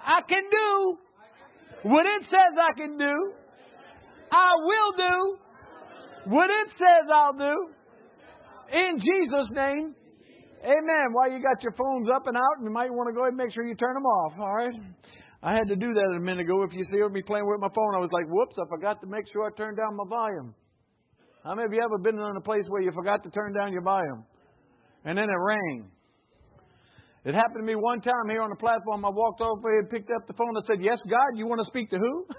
I can do what it says I can do. I will do what it says I'll do. In Jesus' name. Amen. While you got your phones up and out, you might want to go ahead and make sure you turn them off. All right. I had to do that a minute ago. If you see me playing with my phone, I was like, whoops, I forgot to make sure I turned down my volume. How many of you ever been in a place where you forgot to turn down your volume? And then it rang. It happened to me one time here on the platform. I walked over and picked up the phone and said, yes, God, you want to speak to who?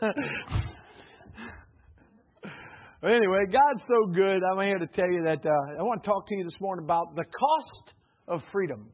But anyway, God's so good. I'm here to tell you that I want to talk to you this morning about the cost of freedom.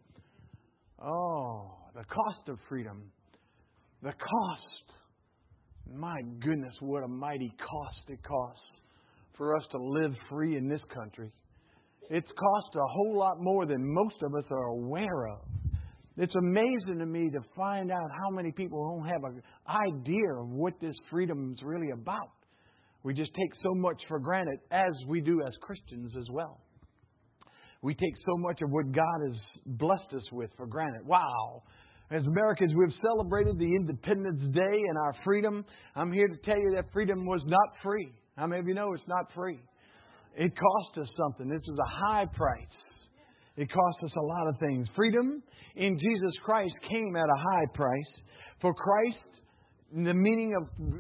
Oh, the cost of freedom. The cost. My goodness, what a mighty cost it costs for us to live free in this country. It's cost a whole lot more than most of us are aware of. It's amazing to me to find out how many people don't have an idea of what this freedom is really about. We just take so much for granted, as we do as Christians as well. We take so much of what God has blessed us with for granted. Wow. As Americans, we've celebrated the Independence Day and our freedom. I'm here to tell you that freedom was not free. How many of you know it's not free? It cost us something. This is a high price. It cost us a lot of things. Freedom in Jesus Christ came at a high price. For Christ, the meaning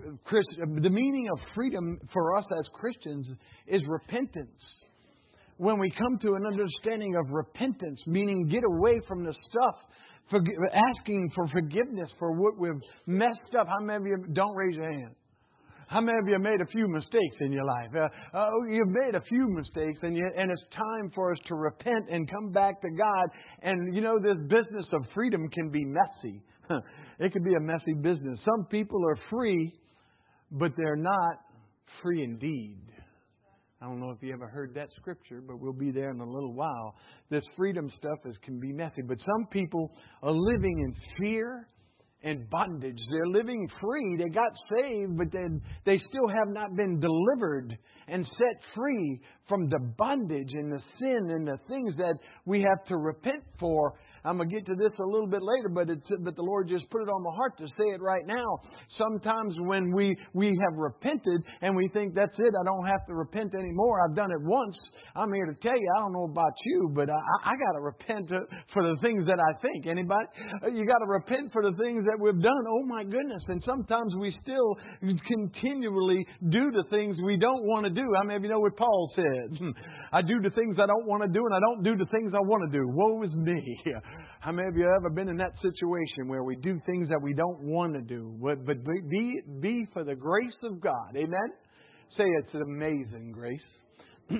of freedom for us as Christians is repentance. When we come to an understanding of repentance, meaning get away from the stuff, asking for forgiveness for what we've messed up. How many of you, don't raise your hand. How many of you made a few mistakes in your life? You've made a few mistakes, and it's time for us to repent and come back to God. And you know, this business of freedom can be messy. It can be a messy business. Some people are free, but they're not free indeed. I don't know if you ever heard that scripture, but we'll be there in a little while. This freedom stuff can be messy. But some people are living in fear and bondage. They're living free. They got saved, but they still have not been delivered and set free from the bondage and the sin and the things that we have to repent for. I'm going to get to this a little bit later, but the Lord just put it on my heart to say it right now. Sometimes when we have repented and we think that's it, I don't have to repent anymore. I've done it once. I'm here to tell you, I don't know about you, but I got to repent for the things that I think. Anybody? You got to repent for the things that we've done. Oh my goodness. And sometimes we still continually do the things we don't want to do. How many of you know what Paul said? I do the things I don't want to do, and I don't do the things I want to do. Woe is me. How many of you have ever been in that situation where we do things that we don't want to do? But be for the grace of God. Amen? Say it's an amazing grace.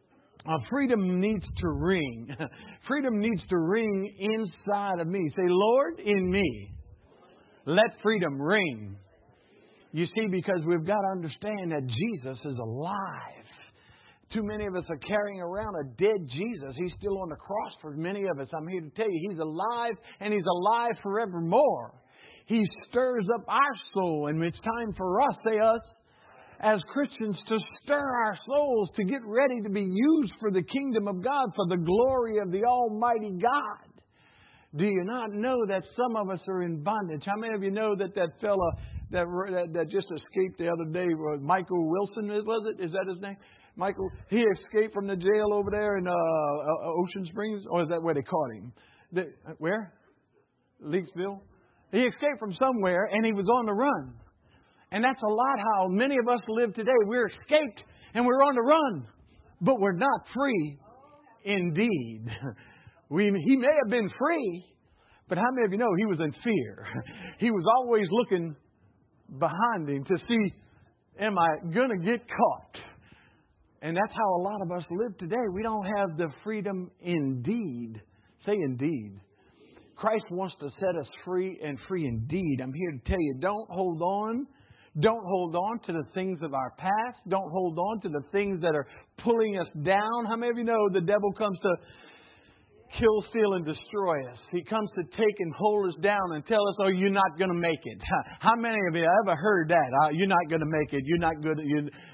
Freedom needs to ring. Freedom needs to ring inside of me. Say, Lord, in me, let freedom ring. You see, because we've got to understand that Jesus is alive. Too many of us are carrying around a dead Jesus. He's still on the cross for many of us. I'm here to tell you, He's alive, and He's alive forevermore. He stirs up our soul, and it's time for us, say us, as Christians, to stir our souls to get ready to be used for the kingdom of God, for the glory of the Almighty God. Do you not know that some of us are in bondage? How many of you know that fella that just escaped the other day, Michael Wilson, was it? Is that his name? Michael, he escaped from the jail over there in Ocean Springs, or is that where they caught him? Where? Leakesville? He escaped from somewhere, and he was on the run. And that's a lot how many of us live today. We're escaped, and we're on the run, but we're not free indeed. He may have been free, but how many of you know he was in fear? He was always looking behind him to see, am I going to get caught? And that's how a lot of us live today. We don't have the freedom indeed. Say indeed. Christ wants to set us free and free indeed. I'm here to tell you, don't hold on. Don't hold on to the things of our past. Don't hold on to the things that are pulling us down. How many of you know the devil comes to kill, steal, and destroy us? He comes to take and hold us down and tell us, oh, you're not going to make it. How many of you ever heard that? You're not going to make it. You're not good.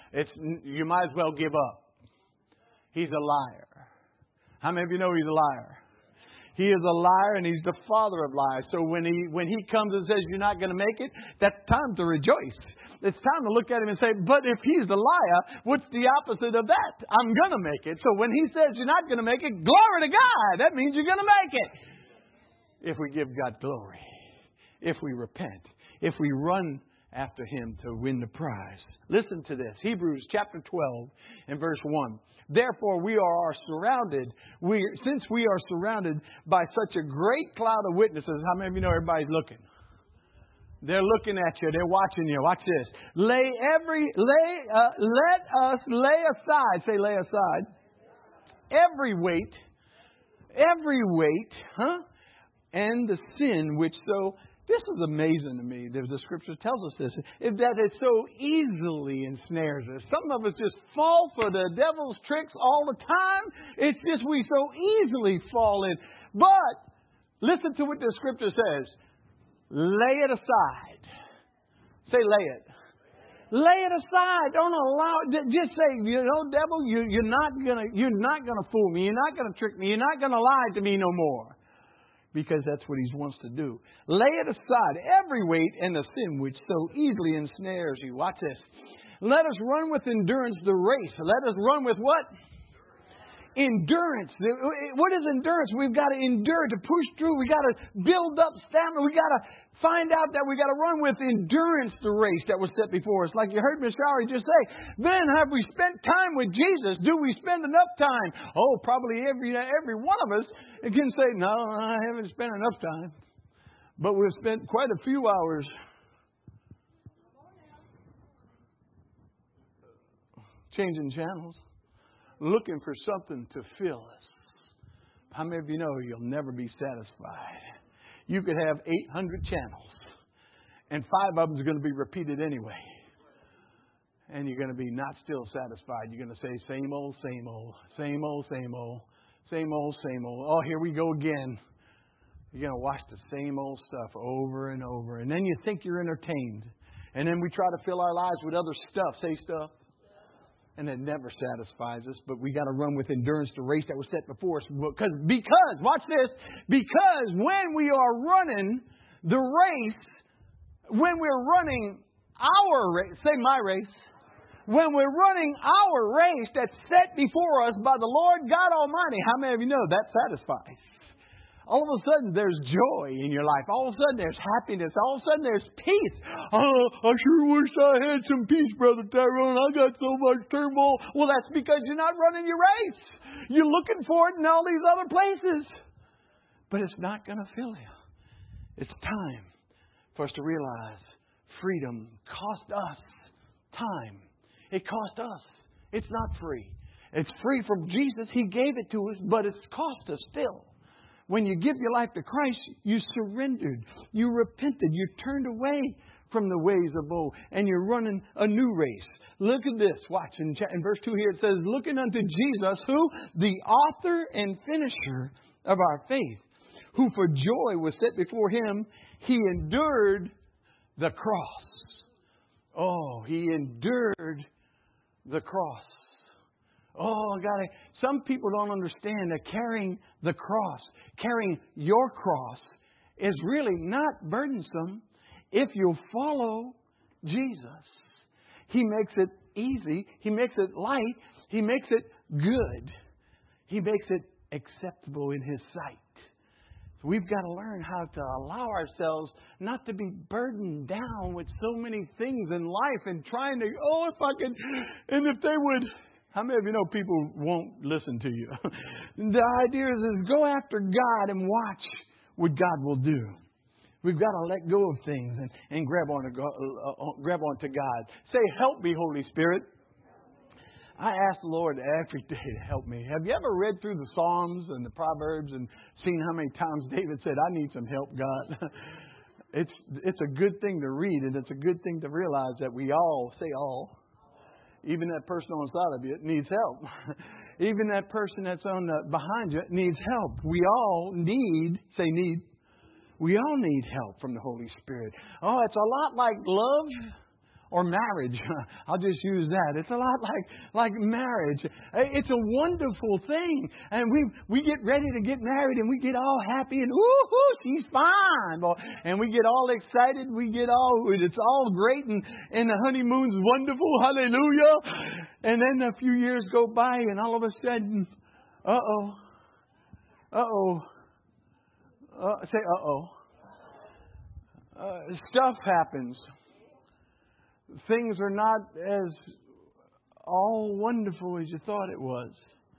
You might as well give up. He's a liar. How many of you know he's a liar? He is a liar and he's the father of lies. So when he comes and says you're not going to make it, that's time to rejoice. It's time to look at him and say, but if he's the liar, what's the opposite of that? I'm going to make it. So when he says you're not going to make it, glory to God. That means you're going to make it. If we give God glory, if we repent, if we run after him to win the prize. Listen to this. Hebrews chapter 12 and verse 1. Therefore since we are surrounded by such a great cloud of witnesses. How many of you know everybody's looking? They're looking at you. They're watching you. Watch this. Let us lay aside. Say lay aside. Every weight. And the sin which so. This is amazing to me. The scripture tells us this. That it so easily ensnares us. Some of us just fall for the devil's tricks all the time. It's just we so easily fall in. But listen to what the scripture says. Lay it aside. Say lay it. Lay it aside. Don't allow it. Just say, devil, you're not gonna fool me. You're not gonna trick me. You're not gonna lie to me no more. Because that's what he wants to do. Lay it aside, every weight and the sin which so easily ensnares you. Watch this. Let us run with endurance the race. Let us run with what? Endurance. What is endurance? We've got to endure, to push through. We've got to build up stamina. We've got to find out that we've got to run with endurance the race that was set before us. Like you heard Miss Showery just say, then have we spent time with Jesus? Do we spend enough time? Oh, probably every one of us can say, no, I haven't spent enough time. But we've spent quite a few hours changing channels, looking for something to fill us. How many of you know you'll never be satisfied? You could have 800 channels, and 5 of them are going to be repeated anyway. And you're going to be not still satisfied. You're going to say, same old, same old, same old, same old, same old, same old. Oh, here we go again. You're going to watch the same old stuff over and over. And then you think you're entertained. And then we try to fill our lives with other stuff. Say stuff. And it never satisfies us. But we got to run with endurance the race that was set before us. Because, watch this. Because when we are running the race, when we're running our race, say my race. When we're running our race that's set before us by the Lord God Almighty, how many of you know that satisfies? All of a sudden, there's joy in your life. All of a sudden, there's happiness. All of a sudden, there's peace. Oh, I sure wish I had some peace, Brother Tyrone. I got so much turmoil. Well, that's because you're not running your race. You're looking for it in all these other places. But it's not going to fill you. It's time for us to realize freedom cost us time. It cost us. It's not free. It's free from Jesus. He gave it to us, but it's cost us still. When you give your life to Christ, you surrendered, you repented, you turned away from the ways of old, and you're running a new race. Look at this. Watch. In verse 2 here it says, looking unto Jesus, who? The author and finisher of our faith, who for joy was set before him, he endured the cross. Oh, he endured the cross. Oh, God, some people don't understand that carrying the cross, carrying your cross, is really not burdensome if you follow Jesus. He makes it easy. He makes it light. He makes it good. He makes it acceptable in His sight. So we've got to learn how to allow ourselves not to be burdened down with so many things in life and trying to, if I could, and if they would. How many of you know people won't listen to you? The idea is go after God and watch what God will do. We've got to let go of things and grab onto God. Say, help me, Holy Spirit. I ask the Lord every day to help me. Have you ever read through the Psalms and the Proverbs and seen how many times David said, I need some help, God? It's a good thing to read, and it's a good thing to realize that we all, say all, even that person on the side of you needs help. Even that person that's behind you needs help. We all need, say need. We all need help from the Holy Spirit. Oh, it's a lot like love Or marriage. I'll just use that. It's a lot like marriage. It's a wonderful thing. And we get ready to get married and we get all happy and woo-hoo, she's fine. And we get all excited. It's all great and the honeymoon's wonderful. Hallelujah. And then a few years go by and all of a sudden, say stuff happens. Things are not as all wonderful as you thought it was.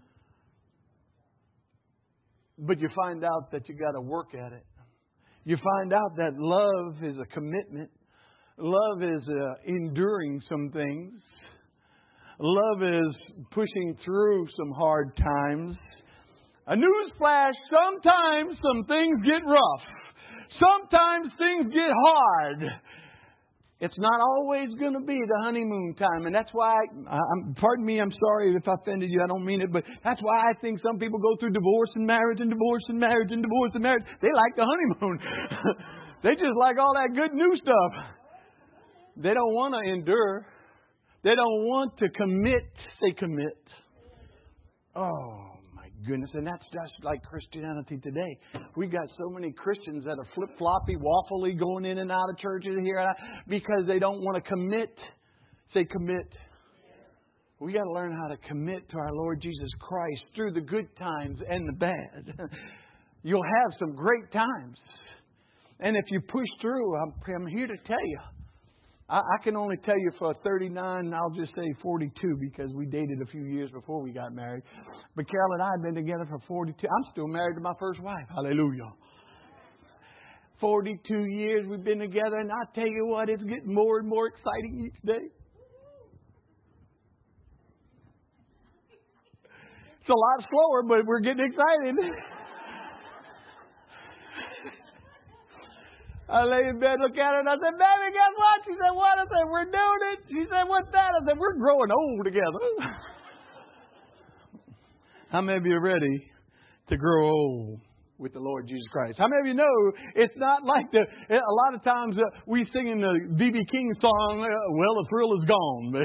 But you find out that you got to work at it. You find out that love is a commitment. Love is enduring some things. Love is pushing through some hard times. A newsflash, sometimes some things get rough. Sometimes things get hard. It's not always going to be the honeymoon time. And that's why, pardon me, I'm sorry if I offended you. I don't mean it. But that's why I think some people go through divorce and marriage and divorce and marriage and divorce and marriage. They like the honeymoon. They just like all that good new stuff. They don't want to endure. They don't want to commit. Say commit. Oh, my goodness. And that's just like Christianity today. We got so many Christians that are flip-floppy, waffly, going in and out of churches here because they don't want to commit. Say commit. We got to learn how to commit to our Lord Jesus Christ through the good times and the bad. You'll have some great times. And if you push through, I'm here to tell you. I can only tell you for 39, I'll just say 42 because we dated a few years before we got married. But Carol and I have been together for 42. I'm still married to my first wife. Hallelujah. 42 years we've been together, and I tell you what, it's getting more and more exciting each day. It's a lot slower, but we're getting excited. I lay in bed, look at her, and I said, baby, guess what? She said, what? I said, we're doing it. She said, what's that? I said, we're growing old together. How many of you are ready to grow old with the Lord Jesus Christ? How many of you know it's not like a lot of times we sing in the B.B. King song, well, the thrill is gone.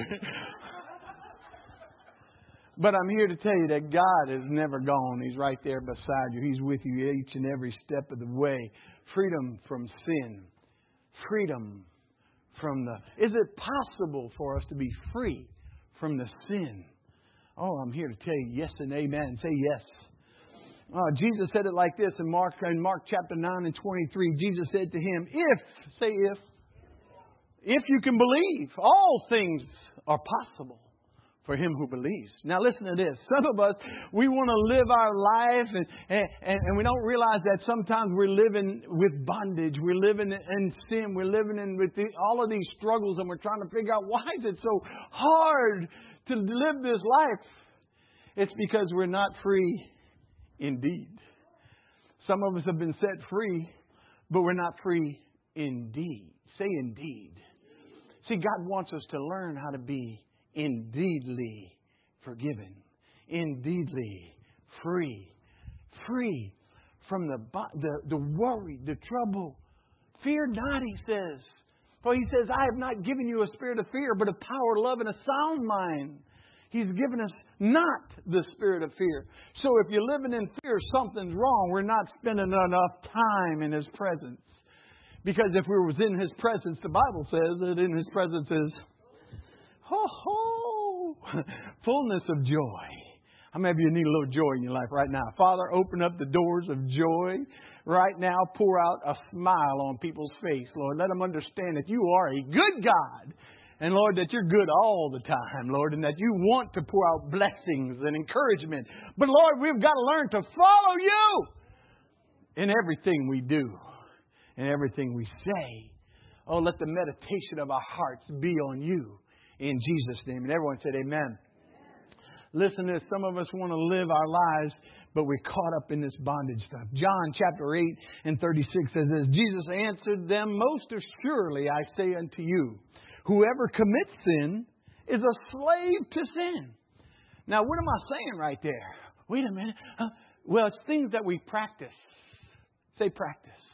But I'm here to tell you that God is never gone. He's right there beside you. He's with you each and every step of the way. Freedom from sin. Freedom from the... Is it possible for us to be free from the sin? Oh, I'm here to tell you yes and amen. Say yes. Jesus said it like this in Mark chapter 9 and 23. Jesus said to him, if you can believe, all things are possible for him who believes. Now listen to this. Some of us, we want to live our life and we don't realize that sometimes we're living with bondage. We're living in sin. We're living with all of these struggles, and we're trying to figure out why is it so hard to live this life. It's because we're not free indeed. Some of us have been set free, but we're not free indeed. Say indeed. See, God wants us to learn how to be indeedly forgiven, indeedly free from the worry, the trouble. Fear not, he says. For he says, I have not given you a spirit of fear, but of power, love, and a sound mind. He's given us not the spirit of fear. So if you're living in fear, something's wrong. We're not spending enough time in his presence. Because if we was in his presence, the Bible says that in his presence is fullness of joy. How many of you need a little joy in your life right now? Father, open up the doors of joy right now. Pour out a smile on people's face, Lord. Let them understand that you are a good God. And Lord, that you're good all the time, Lord, and that you want to pour out blessings and encouragement. But Lord, we've got to learn to follow you in everything we do and everything we say. Oh, let the meditation of our hearts be on you. In Jesus' name. And everyone said amen. Listen to this. Some of us want to live our lives, but we're caught up in this bondage stuff. John chapter 8 and 36 says this. Jesus answered them, most assuredly I say unto you, whoever commits sin is a slave to sin. Now, what am I saying right there? Wait a minute. Well, it's things that we practice. Say practice.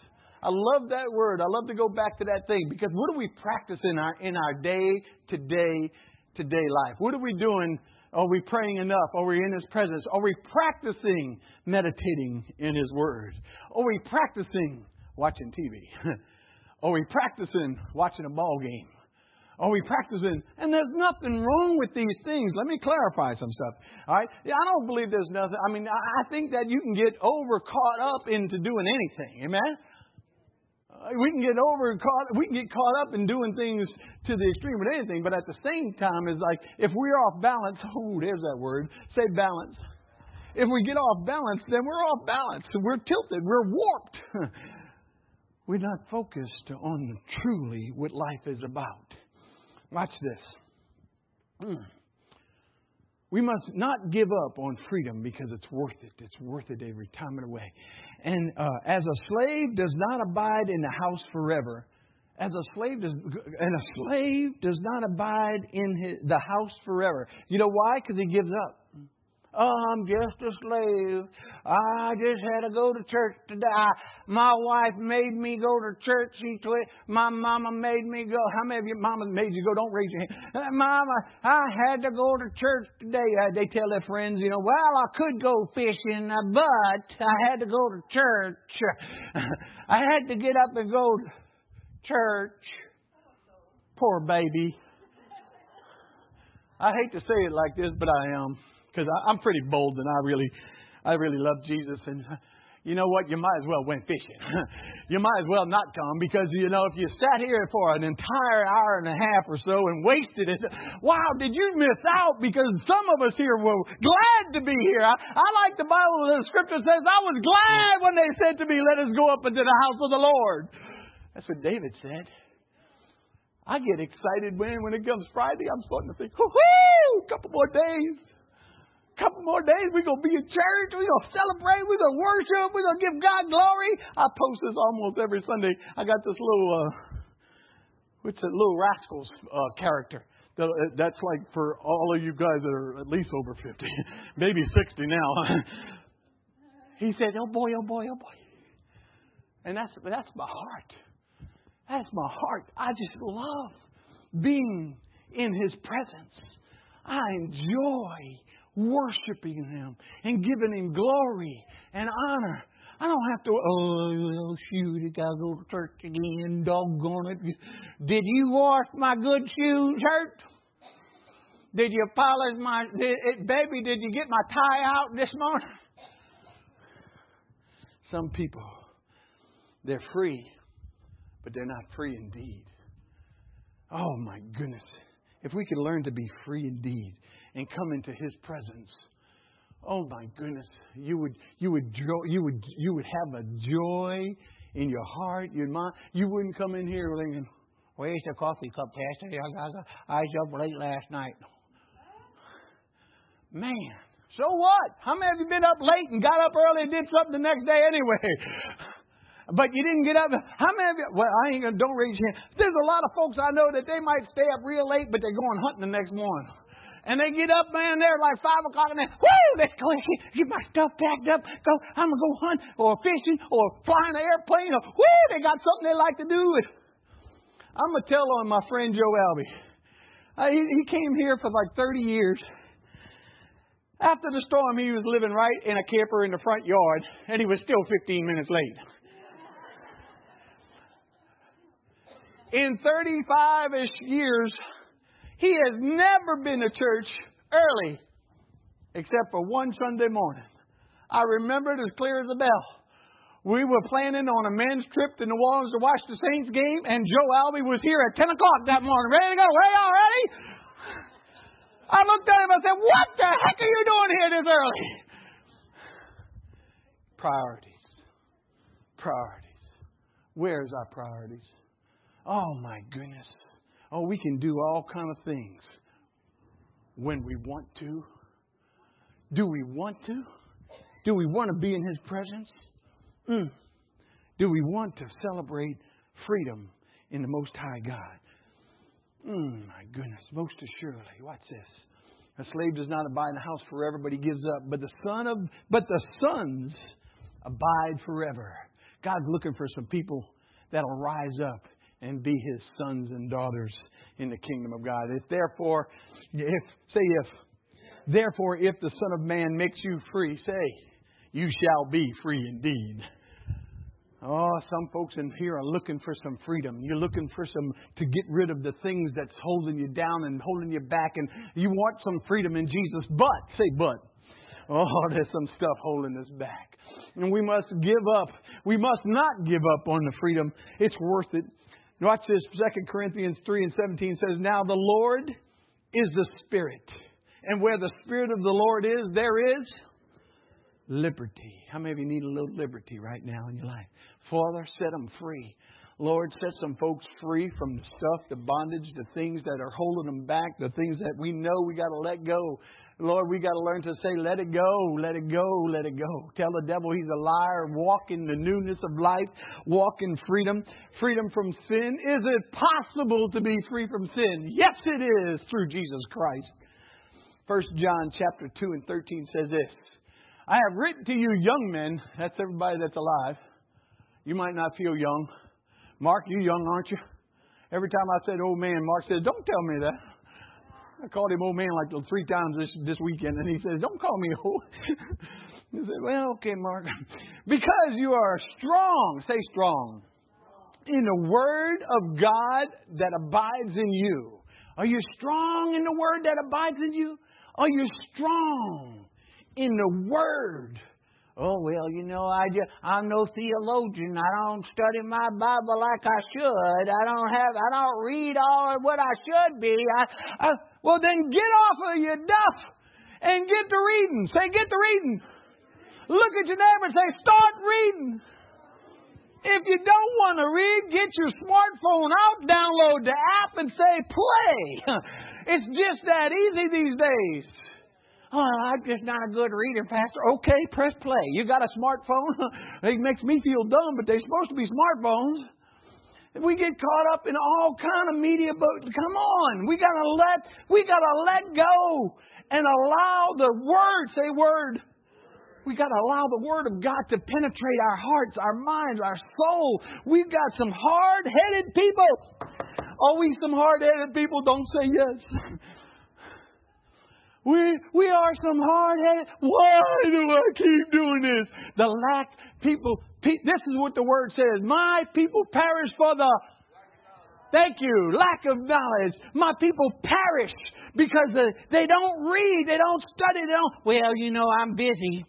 I love that word. I love to go back to that thing, because what do we practice in our day-to-day life? What are we doing? Are we praying enough? Are we in His presence? Are we practicing meditating in His Word? Are we practicing watching TV? Are we practicing watching a ball game? Are we practicing? And there's nothing wrong with these things. Let me clarify some stuff. All right? I don't believe there's nothing. I mean, I think that you can get caught up into doing anything. Amen? We can get caught up in doing things to the extreme with anything. But at the same time, it's like if we're off balance, there's that word. Say balance. If we get off balance, then we're off balance. We're tilted. We're warped. We're not focused on truly what life is about. Watch this. We must not give up on freedom, because it's worth it. It's worth it every time and away. And as a slave does not abide in the house forever, a slave does not abide in the house forever. You know why? Because he gives up. Oh, I'm just a slave. I just had to go to church today. My wife made me go to church. My mama made me go. How many of your mamas made you go? Don't raise your hand. Mama, I had to go to church today. They tell their friends, well, I could go fishing, but I had to go to church. I had to get up and go to church. Poor baby. I hate to say it like this, but I am. Because I'm pretty bold, and I really love Jesus. And you know what? You might as well went fishing. You might as well not come, because, if you sat here for an entire hour and a half or so and wasted it, wow, did you miss out? Because some of us here were glad to be here. I like the Bible. The Scripture says, I was glad when they said to me, let us go up into the house of the Lord. That's what David said. I get excited when it comes Friday. I'm starting to think, a couple more days. Couple more days, we're going to be in church, we're going to celebrate, we're going to worship, we're going to give God glory. I post this almost every Sunday. I got this little Rascals character. That's like for all of you guys that are at least over 50, maybe 60 now. He said, oh boy, oh boy, oh boy. And that's my heart. That's my heart. I just love being in His presence. I enjoy worshiping Him and giving Him glory and honor. I don't have to, shoot, I gotta go to church again, doggone it. Did you wash my good shoes, Hurt? Did you polish baby, did you get my tie out this morning? Some people, they're free, but they're not free indeed. Oh my goodness. If we could learn to be free indeed and come into His presence, oh my goodness, you would have a joy in your heart, your mind. You wouldn't come in here thinking, where's the coffee cup, Pastor? I was up late last night. Man, so what? How many of you been up late and got up early and did something the next day anyway? But you didn't get up. How many of you? Well, don't raise your hand. There's a lot of folks I know that they might stay up real late, but they're going hunting the next morning. And they get up, man, they're like 5 o'clock, and let's go get my stuff packed up. I'm going to go hunt or fishing or flying an airplane. Or, they got something they like to do. I'm going to tell on my friend Joe Albee. He came here for like 30 years. After the storm, he was living right in a camper in the front yard, and he was still 15 minutes late. In 35-ish years, he has never been to church early, except for one Sunday morning. I remember it as clear as a bell. We were planning on a men's trip to New Orleans to watch the Saints game, and Joe Albee was here at 10 o'clock that morning. Ready to go? Hey, y'all ready? I looked at him and said, what the heck are you doing here this early? Priorities. Priorities. Where's our priorities? Oh, my goodness. Oh, we can do all kind of things when we want to. Do we want to? Do we want to be in His presence? Do we want to celebrate freedom in the Most High God? My goodness, most assuredly. Watch this. A slave does not abide in the house forever, but he gives up. But the sons abide forever. God's looking for some people that'll rise up and be His sons and daughters in the kingdom of God. Therefore, if the Son of Man makes you free, say, you shall be free indeed. Oh, some folks in here are looking for some freedom. You're looking for to get rid of the things that's holding you down and holding you back. And you want some freedom in Jesus. But. Oh, there's some stuff holding us back. And we must give up. We must not give up on the freedom. It's worth it. Watch this. 2 Corinthians 3:17 says, now the Lord is the Spirit. And where the Spirit of the Lord is, there is liberty. How many of you need a little liberty right now in your life? Father, set them free. Lord, set some folks free from the stuff, the bondage, the things that are holding them back, the things that we know we got to let go. Lord, we got to learn to say, let it go, let it go, let it go. Tell the devil he's a liar. Walk in the newness of life. Walk in freedom. Freedom from sin. Is it possible to be free from sin? Yes, it is, through Jesus Christ. 1 John chapter 2 and 13 says this. I have written to you young men. That's everybody that's alive. You might not feel young. Mark, you young, aren't you? Every time I said old man, Mark says, don't tell me that. I called him old man like 3 times this weekend. And he says, don't call me old. He said, well, okay, Mark. Because you are strong. Say strong. In the Word of God that abides in you. Are you strong in the Word that abides in you? Are you strong in the Word? Oh, well, you know, I'm no theologian. I don't study my Bible like I should. I don't read all of what I should be. Well, then get off of your duff and get to reading. Say, get to reading. Look at your neighbor and say, start reading. If you don't want to read, get your smartphone out, download the app, and say, play. It's just that easy these days. Oh, I'm just not a good reader, Pastor. Okay, press play. You got a smartphone? It makes me feel dumb, but they're supposed to be smartphones. We get caught up in all kind of media, but come on. We gotta let go and allow the Word, say Word. We got to allow the Word of God to penetrate our hearts, our minds, our soul. We've got some hard-headed people. Are we some hard-headed people? Don't say yes. We are some hard-headed. Why do I keep doing this? This is what the Word says. My people perish for the... Thank you. Lack of knowledge. My people perish because they don't read. They don't study. Well, you know, I'm busy.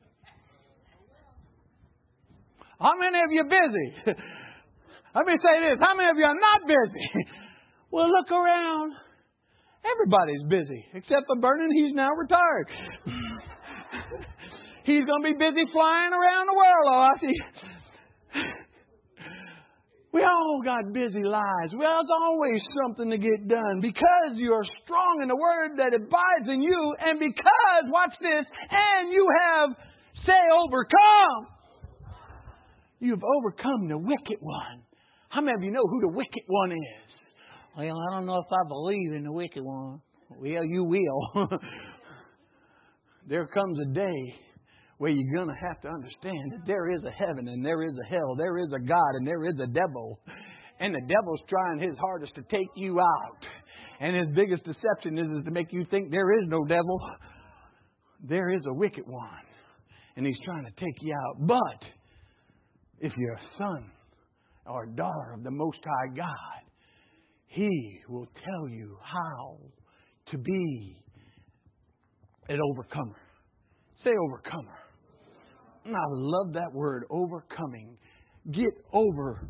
How many of you are busy? Let me say this. How many of you are not busy? Well, look around. Everybody's busy. Except for Vernon. He's now retired. He's going to be busy flying around the world. Oh, I see. We all got busy lives. Well, there's always something to get done. Because you are strong in the Word that abides in you. And because, watch this, and you have, say, overcome. You've overcome the wicked one. How many of you know who the wicked one is? Well, I don't know if I believe in the wicked one. Well, you will. There comes a day where you're going to have to understand that there is a heaven and there is a hell. There is a God and there is a devil. And the devil's trying his hardest to take you out. And his biggest deception is to make you think there is no devil. There is a wicked one. And he's trying to take you out. But if you're a son or a daughter of the Most High God, He will tell you how to be an overcomer. Say overcomer. And I love that word, overcoming. Say over.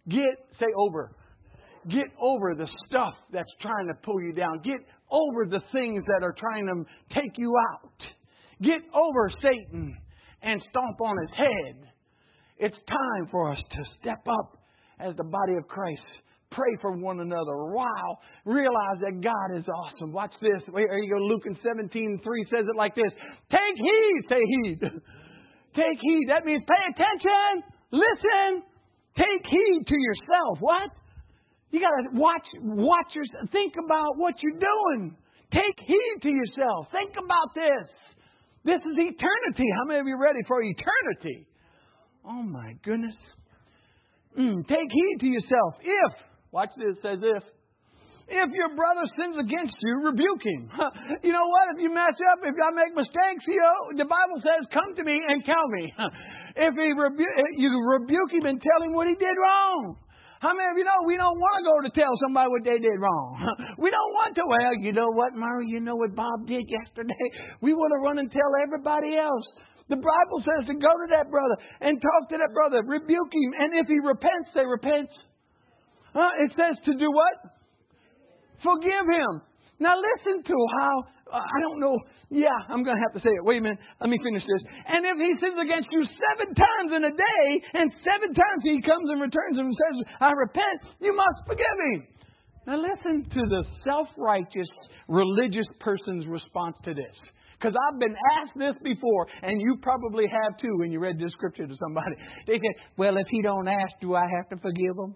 Get over the stuff that's trying to pull you down. Get over the things that are trying to take you out. Get over Satan and stomp on his head. It's time for us to step up as the body of Christ. Pray for one another. Wow. Realize that God is awesome. Watch this. Here you go. Luke 17:3 says it like this. Take heed. Say heed. Take heed. That means pay attention. Listen. Take heed to yourself. What? You got to watch yourself. Think about what you're doing. Take heed to yourself. Think about this. This is eternity. How many of you are ready for eternity? Oh, my goodness. Take heed to yourself. Watch this, says if your brother sins against you, rebuke him. You know what? If you mess up, if I make mistakes, the Bible says, come to me and tell me. If you rebuke him and tell him what he did wrong. How many of you know we don't want to go to tell somebody what they did wrong? We don't want to. Well, you know what, Murray? You know what Bob did yesterday? We want to run and tell everybody else. The Bible says to go to that brother and talk to that brother. Rebuke him. And if he repents, say repents. It says to do what? Forgive him. Now listen to how, I don't know. Yeah, I'm going to have to say it. Wait a minute. Let me finish this. And if he sins against you 7 times in a day, and 7 times he comes and returns and says, I repent, you must forgive him. Now listen to the self-righteous religious person's response to this. Because I've been asked this before, and you probably have too when you read this scripture to somebody. They say, well, if he don't ask, do I have to forgive him?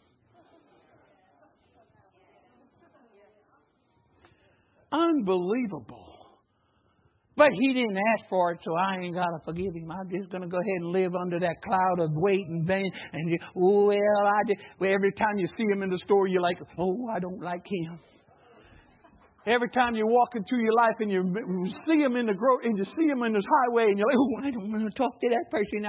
Unbelievable. But he didn't ask for it, so I ain't got to forgive him. I'm just going to go ahead and live under that cloud of weight and vain. And every time you see him in the store, you're like, oh, I don't like him. Every time you're walking through your life and you see him in the and you see him in this highway, and you're like, oh, I don't want to talk to that person.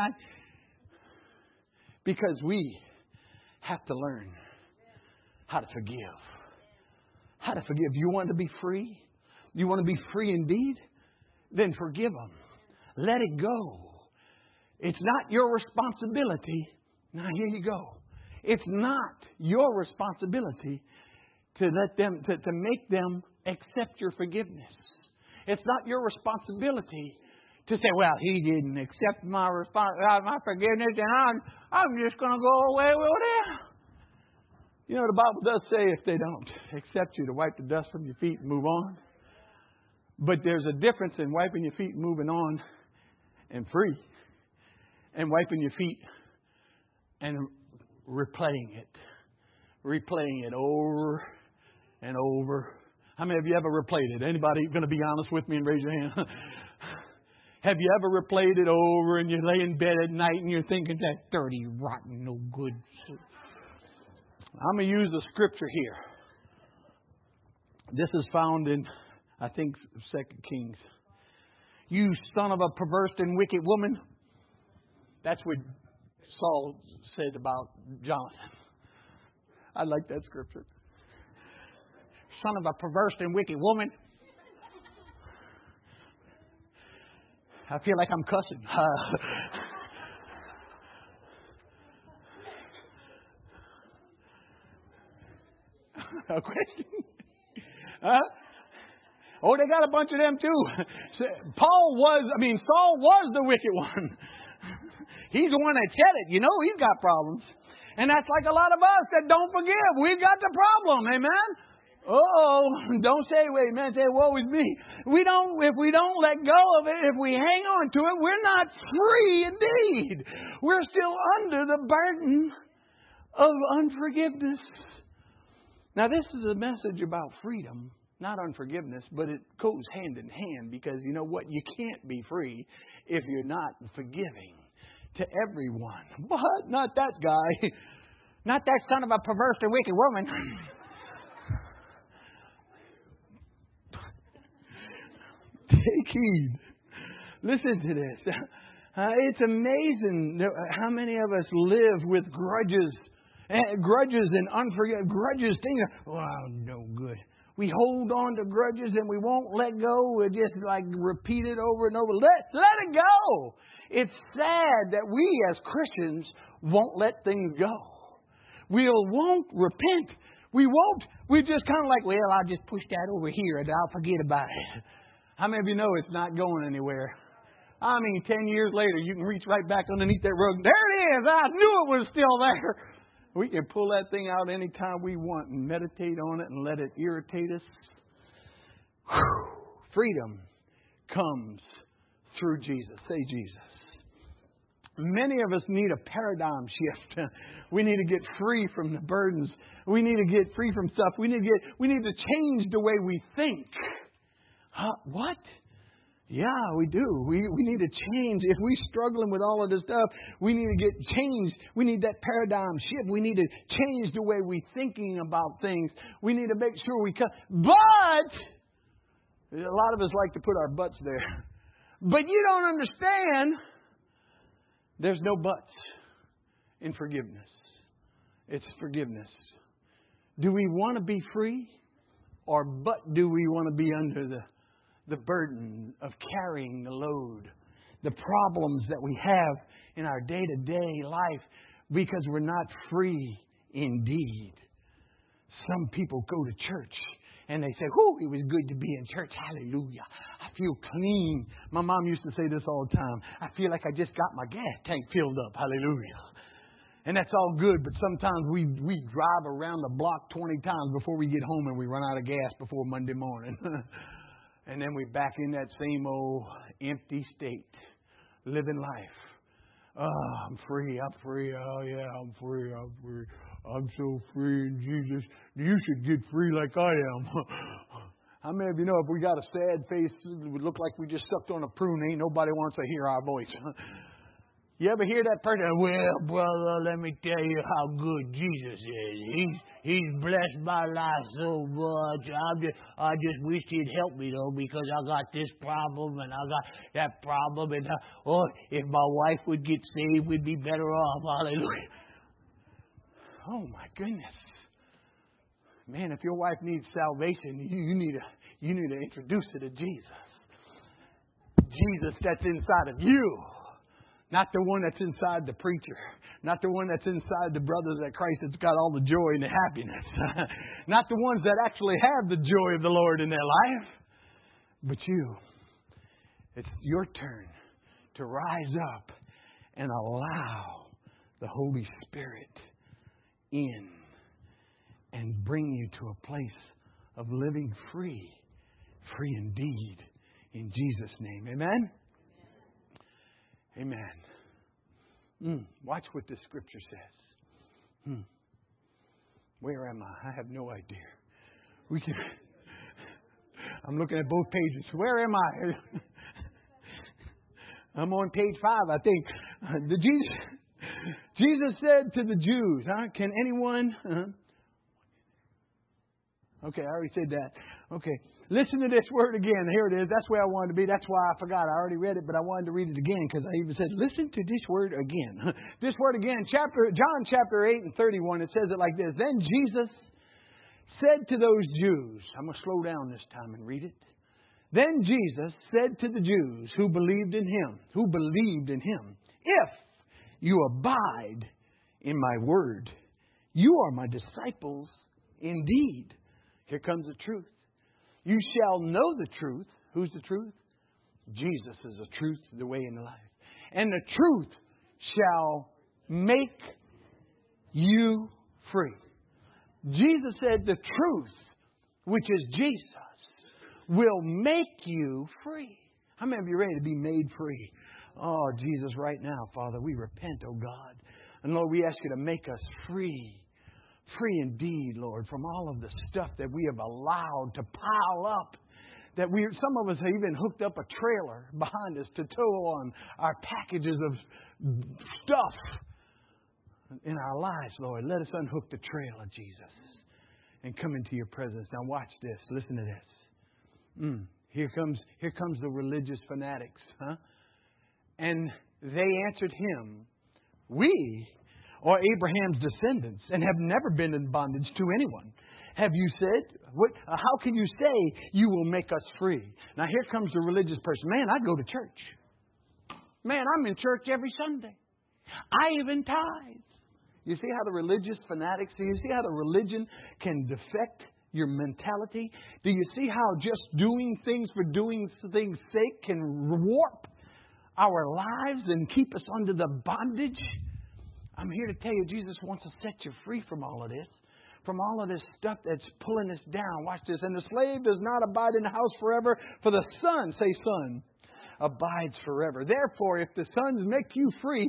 Because we have to learn how to forgive. How to forgive. You want to be free? You want to be free indeed? Then forgive them. Let it go. It's not your responsibility. Now here you go. It's not your responsibility to let them, to make them accept your forgiveness. It's not your responsibility to say, well, he didn't accept my forgiveness, and I'm just going to go away with it. You know, the Bible does say if they don't accept you, to wipe the dust from your feet and move on. But there's a difference in wiping your feet and moving on and free, and wiping your feet and replaying it over and over. How many of you ever replayed it? Anybody going to be honest with me and raise your hand? Have you ever replayed it over and you lay in bed at night and you're thinking that dirty, rotten, no good? I'm going to use a scripture here. This is found in, I think, 2 Kings. You son of a perverse and wicked woman. That's what Saul said about Jonathan. I like that scripture. Son of a perverse and wicked woman. I feel like I'm cussing. A question? Oh, they got a bunch of them too. Saul was the wicked one. He's the one that said it. You know, he's got problems. And that's like a lot of us that don't forgive. We've got the problem. Amen? Don't say amen. Say, woe is me. If we don't let go of it, if we hang on to it, we're not free indeed. We're still under the burden of unforgiveness. Now, this is a message about freedom, not unforgiveness, but it goes hand in hand, because you know what? You can't be free if you're not forgiving to everyone. What? Not that guy. Not that son of a perverse and wicked woman. Take heed. Listen to this. It's amazing how many of us live with grudges. Grudges and unforgiveness. Grudges, things. Wow, no good. We hold on to grudges and we won't let go. We just like repeat it over and over. Let it go. It's sad that we as Christians won't let things go. We won't repent. We won't. We're just kind of like, well, I'll just push that over here and I'll forget about it. How many of you know it's not going anywhere? I mean, 10 years later, you can reach right back underneath that rug. There it is. I knew it was still there. We can pull that thing out anytime we want and meditate on it and let it irritate us. Whew. Freedom comes through Jesus. Say Jesus. Many of us need a paradigm shift. We need to get free from the burdens. We need to get free from stuff. We need to change the way we think. What? Yeah, we do. We need to change. If we're struggling with all of this stuff, we need to get changed. We need that paradigm shift. We need to change the way we're thinking about things. We need to make sure we come. But a lot of us like to put our butts there. But you don't understand. There's no buts in forgiveness. It's forgiveness. Do we want to be free? Or but do we want to be under the burden of carrying the load? The problems that we have in our day-to-day life because we're not free indeed. Some people go to church and they say, "Whoo, it was good to be in church. Hallelujah. I feel clean." My mom used to say this all the time. "I feel like I just got my gas tank filled up. Hallelujah." And that's all good, but sometimes we drive around the block 20 times before we get home and we run out of gas before Monday morning. And then we're back in that same old empty state, living life. "Oh, I'm free. I'm free. Oh, yeah, I'm free. I'm free. I'm so free in Jesus. You should get free like I am." How many of you know if we got a sad face, it would look like we just sucked on a prune, ain't nobody wants to hear our voice. You ever hear that person? "Well, brother, let me tell you how good Jesus is. He's blessed my life so much. I just wish He'd help me, though, because I got this problem and I got that problem. And if my wife would get saved, we'd be better off." Hallelujah. Oh, my goodness. Man, if your wife needs salvation, you need to introduce her to Jesus. Jesus that's inside of you. Not the one that's inside the preacher. Not the one that's inside the brothers at Christ that's got all the joy and the happiness. Not the ones that actually have the joy of the Lord in their life. But you. It's your turn to rise up and allow the Holy Spirit in and bring you to a place of living free. Free indeed. In Jesus' name. Amen? Amen. Watch what the Scripture says. Where am I? I have no idea. I'm looking at both pages. Where am I? I'm on page 5, I think. Jesus said to the Jews, "Can anyone..." Okay, I already said that. Okay. Listen to this word again. Here it is. That's where I wanted to be. That's why I forgot. I already read it, but I wanted to read it again because I even said, listen to this word again. This word again. John chapter 8 and 31. It says it like this. Then Jesus said to those Jews. I'm going to slow down this time and read it. Then Jesus said to the Jews who believed in Him. If you abide in my word, you are my disciples indeed. Here comes the truth. You shall know the truth. Who's the truth? Jesus is the truth, the way, and the life. And the truth shall make you free. Jesus said the truth, which is Jesus, will make you free. How many of you are ready to be made free? Oh, Jesus, right now, Father, we repent, oh God. And Lord, we ask you to make us free. Free indeed, Lord, from all of the stuff that we have allowed to pile up. Some of us have even hooked up a trailer behind us to tow on our packages of stuff in our lives, Lord. Let us unhook the trailer, Jesus, and come into your presence. Now watch this. Listen to this. Here comes the religious fanatics, And they answered him, "We are Abraham's descendants and have never been in bondage to anyone. Have you said, how can you say you will make us free?" Now here comes the religious person. "Man, I go to church. Man, I'm in church every Sunday. I even tithe." You see how the religious fanatics, you see how the religion can defect your mentality? Do you see how just doing things for doing things' sake can warp our lives and keep us under the bondage? I'm here to tell you, Jesus wants to set you free from all of this. From all of this stuff that's pulling us down. Watch this. "And the slave does not abide in the house forever, for the Son," say Son, "abides forever. Therefore, if the Son makes you free,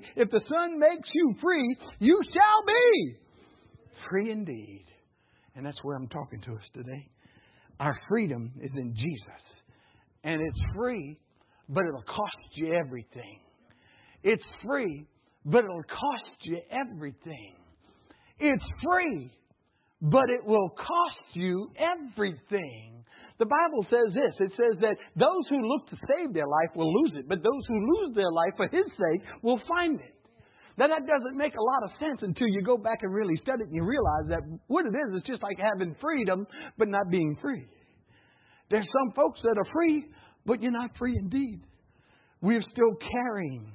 you shall be free indeed." And that's where I'm talking to us today. Our freedom is in Jesus. And it's free but it'll cost you everything. It's free, but it'll cost you everything. It's free, but it will cost you everything. The Bible says this. It says that those who look to save their life will lose it, but those who lose their life for His sake will find it. Now, that doesn't make a lot of sense until you go back and really study it and you realize that what it is, it's just like having freedom, but not being free. There's some folks that are free, but you're not free indeed. We're still carrying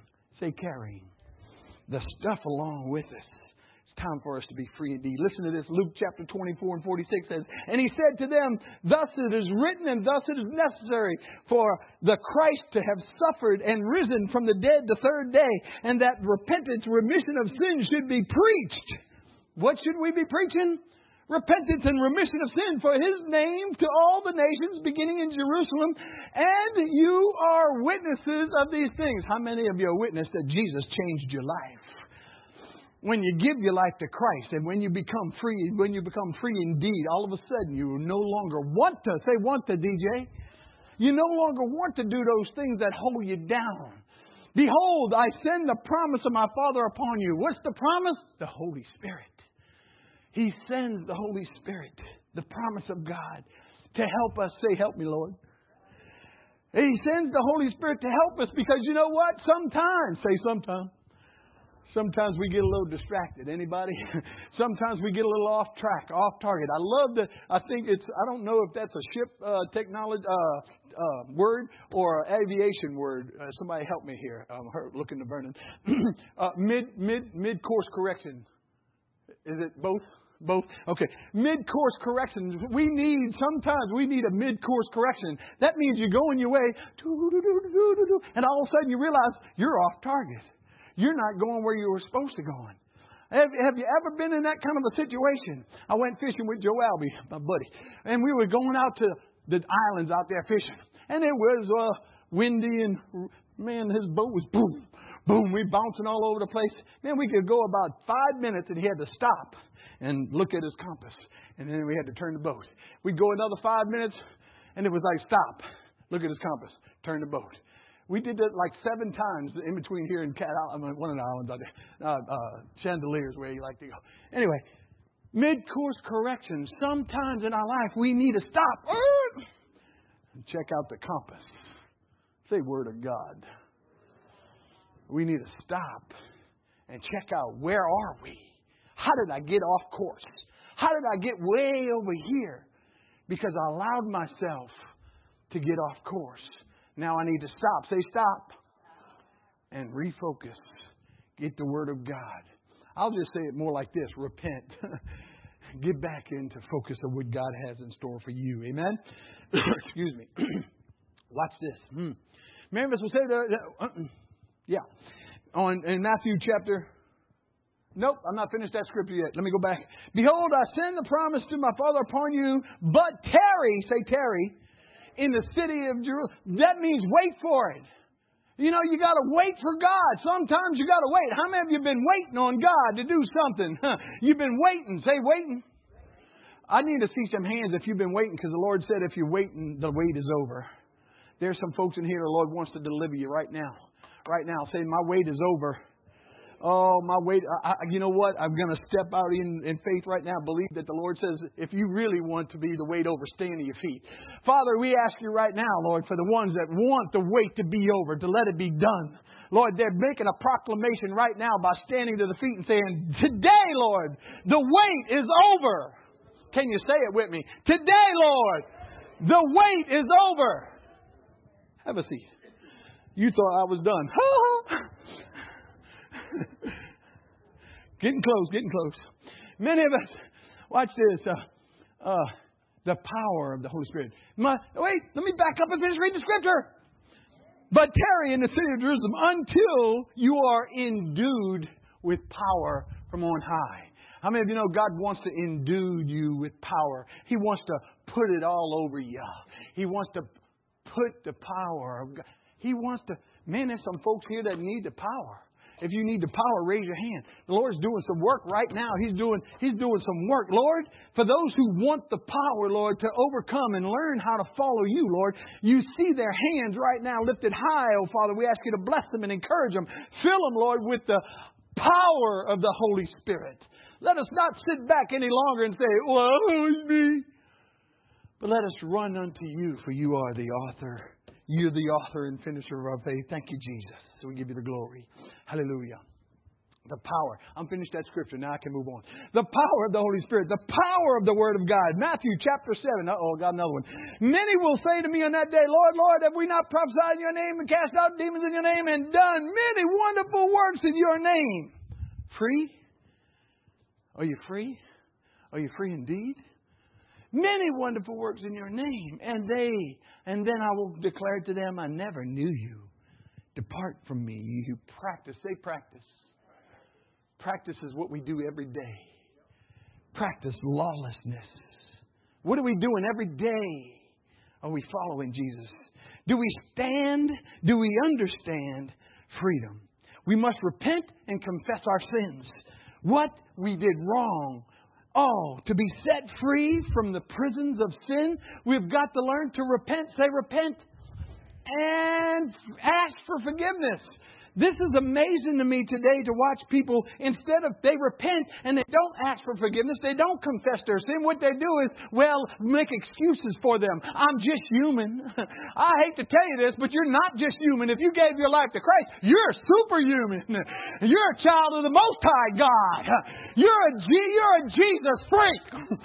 the stuff along with us. It's time for us to be free indeed. Listen to this. Luke chapter 24 and 46 says, "And He said to them, Thus it is written, and thus it is necessary for the Christ to have suffered and risen from the dead the third day, and that repentance, remission of sins should be preached." What should we be preaching? Repentance and remission of sin for His name to all the nations, beginning in Jerusalem. And you are witnesses of these things. How many of you are witness that Jesus changed your life? When you give your life to Christ and when you become free indeed, all of a sudden you no longer want to, DJ. You no longer want to do those things that hold you down. Behold, I send the promise of my Father upon you. What's the promise? The Holy Spirit. He sends the Holy Spirit, the promise of God, to help us. Say, help me, Lord. He sends the Holy Spirit to help us because you know what? Sometimes we get a little distracted. Anybody? Sometimes we get a little off track, off target. I don't know if that's a ship technology word or aviation word. Somebody help me here. I'm looking to Vernon. Mid-course correction. Is it both? Both? Okay. Mid-course corrections. Sometimes we need a mid-course correction. That means you're going your way, and all of a sudden you realize you're off target. You're not going where you were supposed to go. Have you ever been in that kind of a situation? I went fishing with Joe Albee, my buddy, and we were going out to the islands out there fishing. And it was windy, and man, his boat was boom, boom. We bouncing all over the place. Man, we could go about 5 minutes, and he had to stop and look at his compass. And then we had to turn the boat. We'd go another 5 minutes, and it was like, stop, look at his compass, turn the boat. We did that like 7 times in between here and one of the islands out there. Chandeliers, where you like to go. Anyway, mid-course corrections. Sometimes in our life, we need to stop and check out the compass. Say, Word of God. We need to stop and check out, where are we? How did I get off course? How did I get way over here? Because I allowed myself to get off course. Now I need to stop. Say stop. And refocus. Get the Word of God. I'll just say it more like this. Repent. Get back into focus of what God has in store for you. Amen? Excuse me. Watch this. Remember, we'll say yeah. In Matthew chapter... Nope, I'm not finished that scripture yet. Let me go back. Behold, I send the promise to my Father upon you, but tarry, say tarry, in the city of Jerusalem. That means wait for it. You know, you got to wait for God. Sometimes you got to wait. How many of you have been waiting on God to do something? You've been waiting. Say waiting. I need to see some hands if you've been waiting, because the Lord said if you're waiting, the wait is over. There's some folks in here the Lord wants to deliver you right now. Right now. Say, my wait is over. Oh, my wait. You know what? I'm going to step out in faith right now. Believe that the Lord says, if you really want to be the wait over, stand to your feet. Father, we ask you right now, Lord, for the ones that want the wait to be over, to let it be done. Lord, they're making a proclamation right now by standing to the feet and saying, today, Lord, the wait is over. Can you say it with me? Today, Lord, the wait is over. Have a seat. You thought I was done. Getting close. Many of us, watch this, the power of the Holy Spirit. Wait, let me back up and finish reading the scripture. But tarry in the city of Jerusalem until you are endued with power from on high. How many of you know God wants to endue you with power? He wants to put it all over you. He wants to put the power of God. He wants to, man, there's some folks here that need the power. If you need the power, raise your hand. The Lord's doing some work right now. He's doing some work. Lord, for those who want the power, Lord, to overcome and learn how to follow you, Lord, you see their hands right now lifted high, oh Father. We ask you to bless them and encourage them. Fill them, Lord, with the power of the Holy Spirit. Let us not sit back any longer and say, well, it's me. But let us run unto you, for you are the author. You're the author and finisher of our faith. Thank you, Jesus. So we give you the glory. Hallelujah. The power. I'm finished that scripture. Now I can move on. The power of the Holy Spirit. The power of the Word of God. Matthew chapter 7. Uh-oh, got another one. Many will say to me on that day, Lord, Lord, have we not prophesied in your name and cast out demons in your name and done many wonderful works in your name? Free? Are you free? Are you free indeed? Many wonderful works in your name. And then I will declare to them, I never knew you. Depart from me, you who practice. Say practice. Practice is what we do every day. Practice lawlessness. What are we doing every day? Are we following Jesus? Do we stand? Do we understand freedom? We must repent and confess our sins. What we did wrong. Oh, to be set free from the prisons of sin, we've got to learn to repent. Say repent. And ask for forgiveness. This is amazing to me today to watch people, instead of they repent and they don't ask for forgiveness, they don't confess their sin. What they do is, well, make excuses for them. I'm just human. I hate to tell you this, but you're not just human. If you gave your life to Christ, you're superhuman. You're a child of the Most High God. You're a Jesus freak.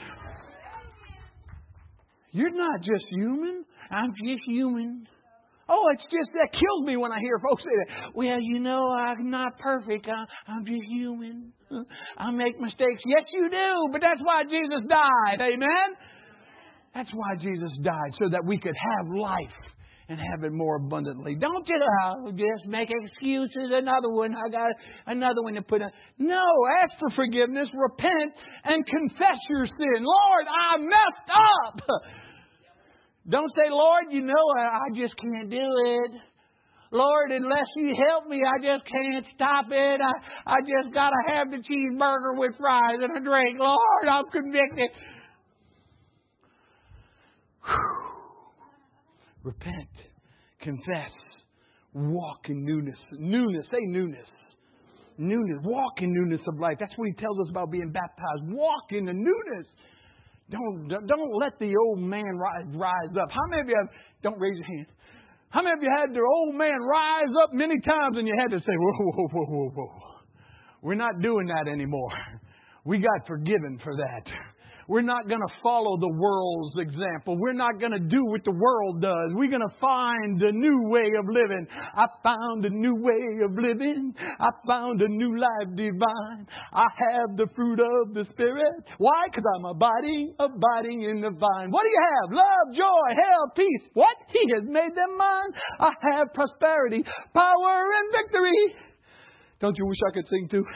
You're not just human. I'm just human. Oh, it's just that kills me when I hear folks say that. Well, you know, I'm not perfect. I'm just human. I make mistakes. Yes, you do. But that's why Jesus died. Amen? That's why Jesus died, so that we could have life and have it more abundantly. Don't just make excuses. Another one. I got another one to put in. No, ask for forgiveness, repent, and confess your sin. Lord, I messed up. Don't say, Lord, you know, I just can't do it. Lord, unless you help me, I just can't stop it. I just got to have the cheeseburger with fries and a drink. Lord, I'm convicted. Repent, confess, walk in newness. Newness, say newness. Newness, walk in newness of life. That's what he tells us about being baptized. Walk in the newness. Don't let the old man rise up. How many of you have, don't raise your hand. How many of you had their old man rise up many times and you had to say, whoa, whoa, whoa, whoa, whoa. We're not doing that anymore. We got forgiven for that. We're not going to follow the world's example. We're not going to do what the world does. We're going to find a new way of living. I found a new way of living. I found a new life divine. I have the fruit of the Spirit. Why? Because I'm abiding in the vine. What do you have? Love, joy, health, peace. What? He has made them mine. I have prosperity, power, and victory. Don't you wish I could sing too?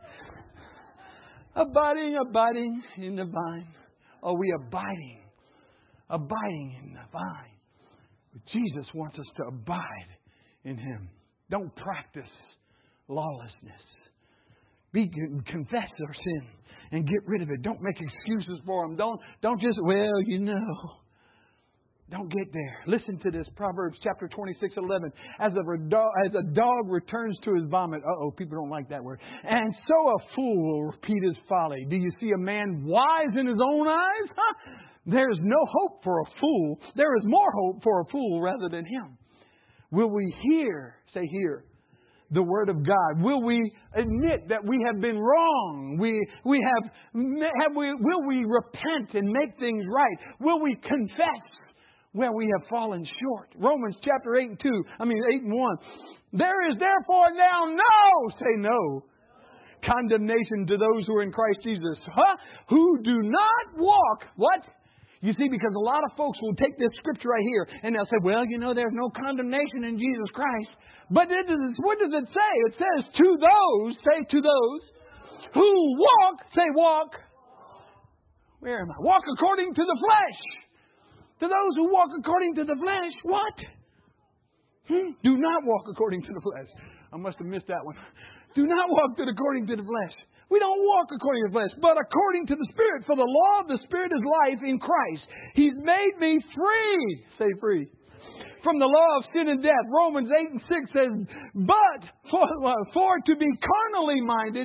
Abiding in the vine. Are we abiding in the vine? Jesus wants us to abide in Him. Don't practice lawlessness. Confess our sin and get rid of it. Don't make excuses for them. Don't just, well, you know. Don't get there. Listen to this. Proverbs chapter 26:11. As a dog returns to his vomit. Uh-oh, people don't like that word. And so a fool will repeat his folly. Do you see a man wise in his own eyes? Huh? There is no hope for a fool. There is more hope for a fool rather than him. Will we hear, say hear, the Word of God? Will we admit that we have been wrong? Will we repent and make things right? Will we confess where we have fallen short? Romans chapter 8 and 1. There is therefore now no condemnation to those who are in Christ Jesus. Who do not walk. What? You see, because a lot of folks will take this scripture right here and they'll say, well, you know, there's no condemnation in Jesus Christ. But what does it say? It says to those who walk, say walk. Where am I? Walk according to the flesh. To those who walk according to the flesh, what? Do not walk according to the flesh. I must have missed that one. Do not walk according to the flesh. We don't walk according to the flesh, but according to the Spirit. For the law of the Spirit is life in Christ. He's made me free. Say free. From the law of sin and death. Romans 8 and 6 says, but for to be carnally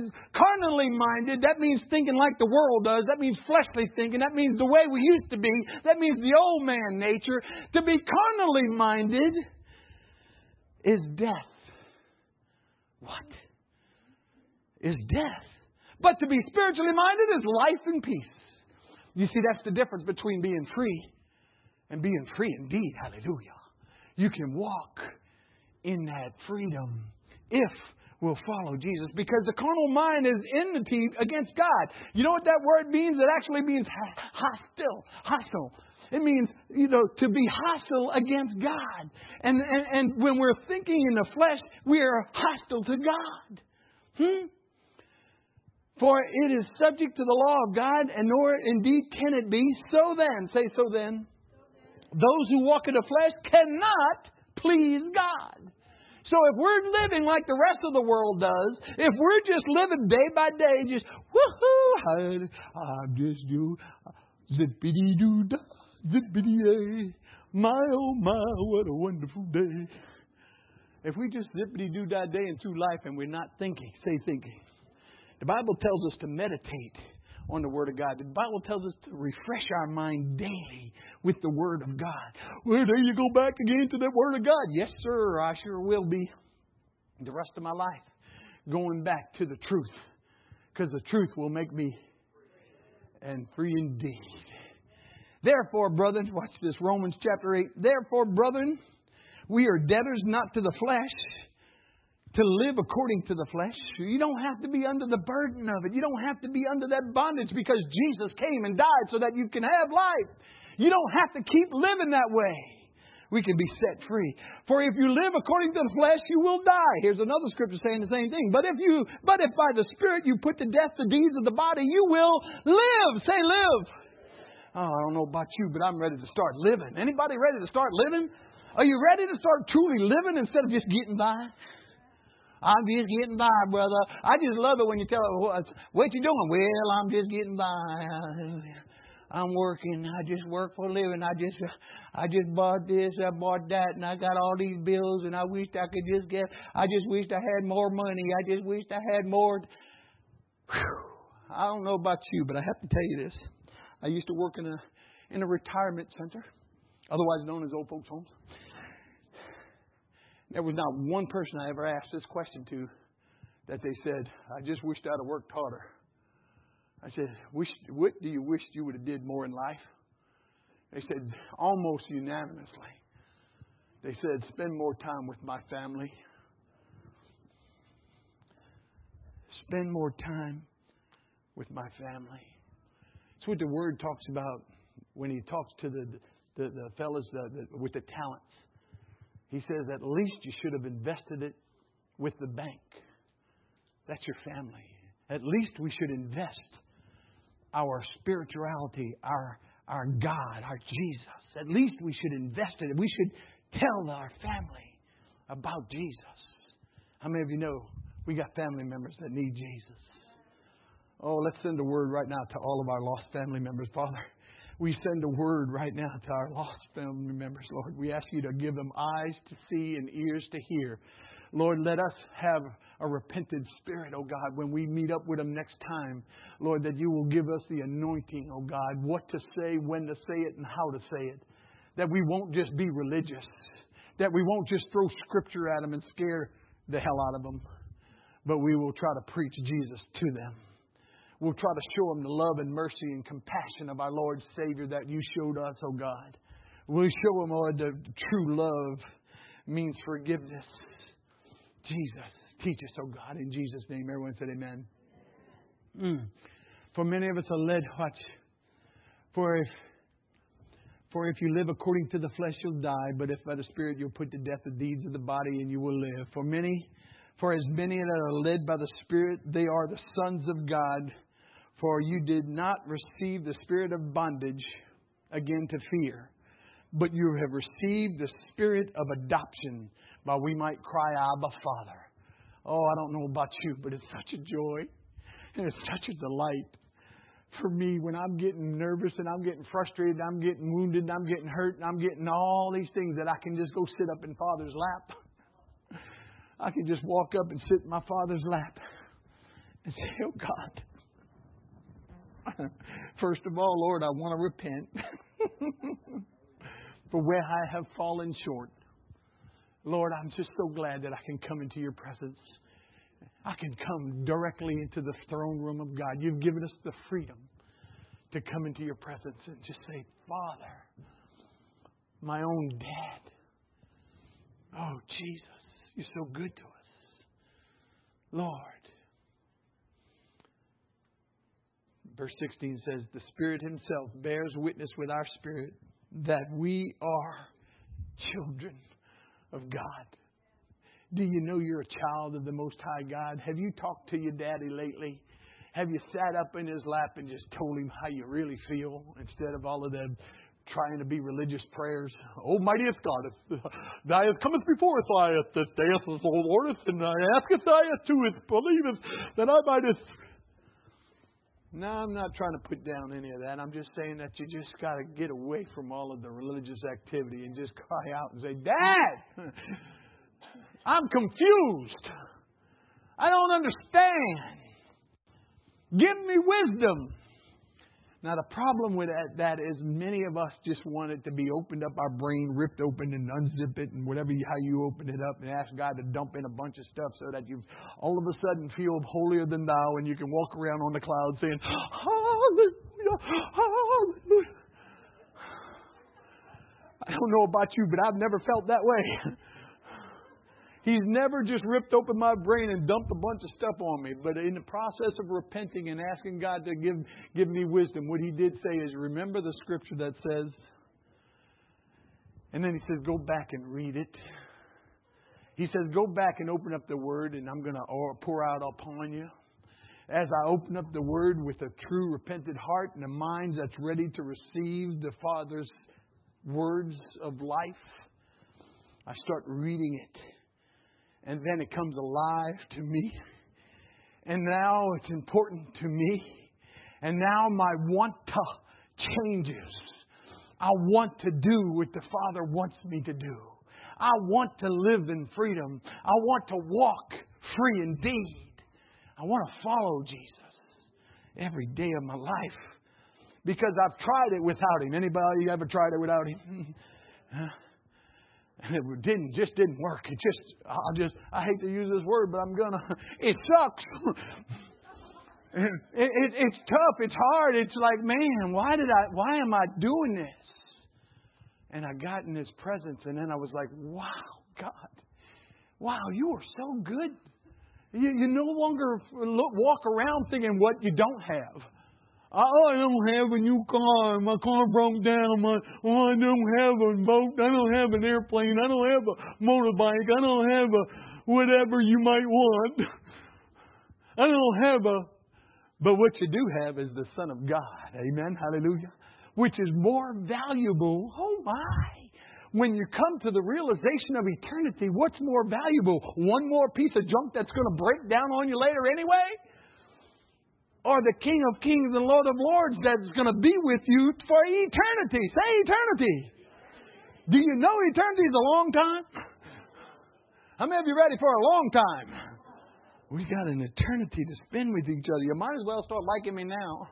minded, that means thinking like the world does. That means fleshly thinking. That means the way we used to be. That means the old man nature. To be carnally minded is death. What? Is death. But to be spiritually minded is life and peace. You see, that's the difference between being free and being free indeed. Hallelujah. You can walk in that freedom if we'll follow Jesus. Because the carnal mind is enmity against God. You know what that word means? It actually means hostile. It means, to be hostile against God. And when we're thinking in the flesh, we are hostile to God. For it is subject to the law of God, and nor indeed can it be. So then, say so then, those who walk in the flesh cannot please God. So if we're living like the rest of the world does, if we're just living day by day, just woohoo, I'm just you, zippity doo da, zippity day, my oh my, what a wonderful day. If we just zippity doo da day and through life and we're not thinking, say thinking. The Bible tells us to meditate on the Word of God. The Bible tells us to refresh our mind daily with the Word of God. Well, there you go back again to that Word of God. Yes, sir, I sure will be. The rest of my life going back to the truth. Because the truth will make me and free indeed. Therefore, brethren, watch this, Romans chapter 8. Therefore, brethren, we are debtors not to the flesh, to live according to the flesh. You don't have to be under the burden of it. You don't have to be under that bondage because Jesus came and died so that you can have life. You don't have to keep living that way. We can be set free. For if you live according to the flesh, you will die. Here's another scripture saying the same thing. But if by the Spirit you put to death the deeds of the body, you will live. Say live. Oh, I don't know about you, but I'm ready to start living. Anybody ready to start living? Are you ready to start truly living instead of just getting by? I'm just getting by, brother. I just love it when you tell them, what you doing? Well, I'm just getting by. I'm working. I just work for a living. I just bought this, I bought that, and I got all these bills, and I wished I could I just wished I had more money. I just wished I had more. Whew. I don't know about you, but I have to tell you this. I used to work in a retirement center, otherwise known as old folks' homes. There was not one person I ever asked this question to that they said, I just wished I'd have worked harder. I said, what do you wish you would have did more in life? They said, almost unanimously. They said, spend more time with my family. Spend more time with my family. That's what the Word talks about when He talks to the fellas with the talents. He says, at least you should have invested it with the bank. That's your family. At least we should invest our spirituality, our God, our Jesus. At least we should invest in it. We should tell our family about Jesus. How many of you know we got family members that need Jesus? Oh, let's send a word right now to all of our lost family members, Father. We send a word right now to our lost family members, Lord. We ask you to give them eyes to see and ears to hear. Lord, let us have a repentant spirit, oh God, when we meet up with them next time. Lord, that you will give us the anointing, oh God, what to say, when to say it, and how to say it. That we won't just be religious. That we won't just throw scripture at them and scare the hell out of them. But we will try to preach Jesus to them. We'll try to show them the love and mercy and compassion of our Lord Savior that you showed us, oh God. We'll show them, Lord, that true love means forgiveness. Jesus, teach us, oh God, in Jesus' name. Everyone said amen. For many of us are led, watch. For if you live according to the flesh, you'll die. But if by the Spirit, you'll put to death the deeds of the body, and you will live. For as many that are led by the Spirit, they are the sons of God. For you did not receive the spirit of bondage again to fear, but you have received the spirit of adoption, by we might cry, Abba, Father. Oh, I don't know about you, but it's such a joy and it's such a delight for me when I'm getting nervous and I'm getting frustrated, and I'm getting wounded, and I'm getting hurt, and I'm getting all these things that I can just go sit up in Father's lap. I can just walk up and sit in my Father's lap and say, oh God, first of all, Lord, I want to repent for where I have fallen short. Lord, I'm just so glad that I can come into your presence. I can come directly into the throne room of God. You've given us the freedom to come into your presence and just say, Father, my own Dad. Oh, Jesus, you're so good to us. Lord. Verse 16 says, the Spirit Himself bears witness with our spirit that we are children of God. Do you know you're a child of the Most High God? Have you talked to your daddy lately? Have you sat up in his lap and just told him how you really feel instead of all of them trying to be religious prayers? Oh, mightiest God, thou comest before us, I this day, O Lord, and I asketh I to it, believest that I mightest. No, I'm not trying to put down any of that. I'm just saying that you just got to get away from all of the religious activity and just cry out and say, Dad, I'm confused. I don't understand. Give me wisdom. Now, the problem with that is many of us just want it to be opened up, our brain ripped open and unzip it and how you open it up and ask God to dump in a bunch of stuff so that you all of a sudden feel holier than thou and you can walk around on the clouds saying, hallelujah, hallelujah. I don't know about you, but I've never felt that way. He's never just ripped open my brain and dumped a bunch of stuff on me. But in the process of repenting and asking God to give me wisdom, what He did say is, remember the scripture that says, and then He says, go back and read it. He says, go back and open up the Word and I'm going to pour out upon you. As I open up the Word with a true repentant heart and a mind that's ready to receive the Father's words of life, I start reading it. And then it comes alive to me. And now it's important to me. And now my want to changes. I want to do what the Father wants me to do. I want to live in freedom. I want to walk free indeed. I want to follow Jesus every day of my life. Because I've tried it without Him. Anybody ever tried it without Him? And it just didn't work. I hate to use this word, but I'm gonna. It sucks. It's tough. It's hard. It's like, man, why am I doing this? And I got in His presence, and then I was like, wow, God, wow, you are so good. You no longer walk around thinking what you don't have. Oh, I don't have a new car. My car broke down. I don't have a boat. I don't have an airplane. I don't have a motorbike. I don't have a whatever you might want. I don't have but what you do have is the Son of God. Amen. Hallelujah. Which is more valuable. Oh my. When you come to the realization of eternity, what's more valuable? One more piece of junk that's going to break down on you later anyway? Or the King of Kings and Lord of Lords that's going to be with you for eternity. Say eternity. Do you know eternity is a long time? How many of you ready for a long time? We got an eternity to spend with each other. You might as well start liking me now.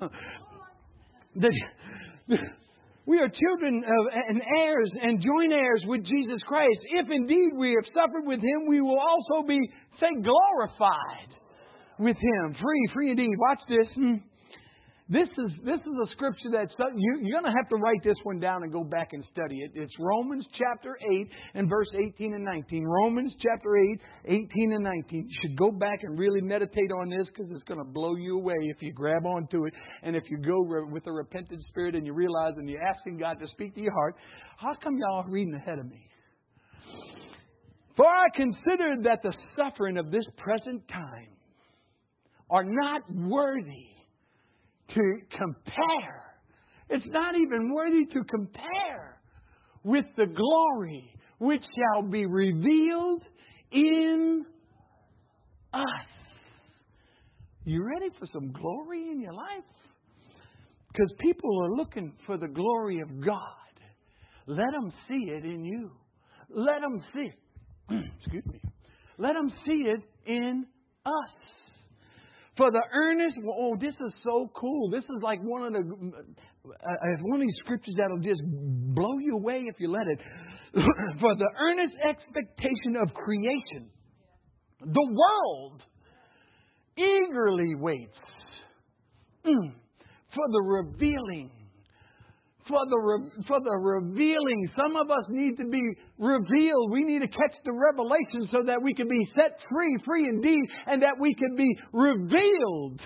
We are children of and heirs and joint heirs with Jesus Christ. If indeed we have suffered with Him, we will also be, say, glorified with Him. Free indeed. Watch this. This is a scripture that you're going to have to write this one down and go back and study it. It's Romans chapter 8 and verse 18 and 19. Romans chapter 8, 18 and 19. You should go back and really meditate on this because it's going to blow you away if you grab onto it. And if you go with a repentant spirit and you realize and you're asking God to speak to your heart, how come y'all are reading ahead of me? For I consider that the suffering of this present time are not worthy to compare. It's not even worthy to compare with the glory which shall be revealed in us. You ready for some glory in your life? Because people are looking for the glory of God. Let them see it in you. Let them see it. Excuse me. Let them see it in us. For the earnest, oh, this is so cool. This is like one of these scriptures that'll just blow you away if you let it. For the earnest expectation of creation, the world eagerly waits for the revealing. For the revealing. Some of us need to be revealed. We need to catch the revelation so that we can be set free indeed, and that we can be revealed.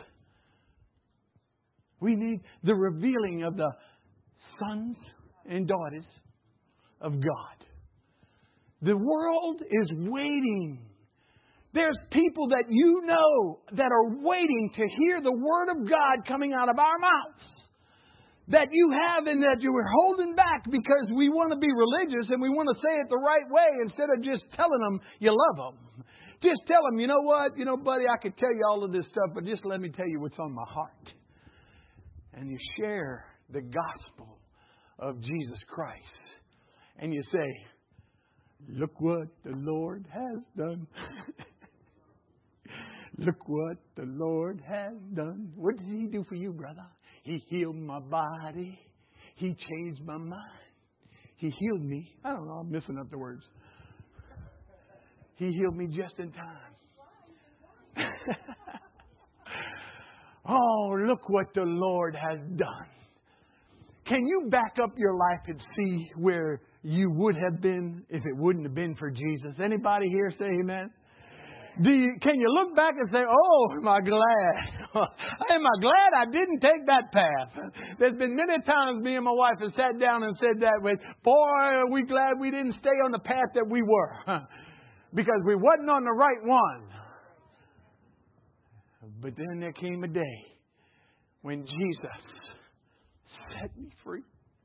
We need the revealing of the sons and daughters of God. The world is waiting. There's people that you know that are waiting to hear the Word of God coming out of our mouths. That you have and that you were holding back because we want to be religious and we want to say it the right way instead of just telling them you love them. Just tell them, you know what? You know, buddy, I could tell you all of this stuff, but just let me tell you what's on my heart. And you share the gospel of Jesus Christ. And you say, look what the Lord has done. Look what the Lord has done. What did He do for you, brother? He healed my body. He changed my mind. He healed me. I don't know. I'm missing up the words. He healed me just in time. Oh, look what the Lord has done. Can you back up your life and see where you would have been if it wouldn't have been for Jesus? Anybody here say amen? Can you look back and say, oh, am I glad? Am I glad I didn't take that path? There's been many times me and my wife have sat down and said that way. Boy, are we glad we didn't stay on the path that we were. Because we wasn't on the right one. But then there came a day when Jesus set me free.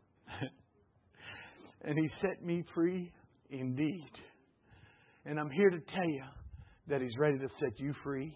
And He set me free indeed. And I'm here to tell you that He's ready to set you free.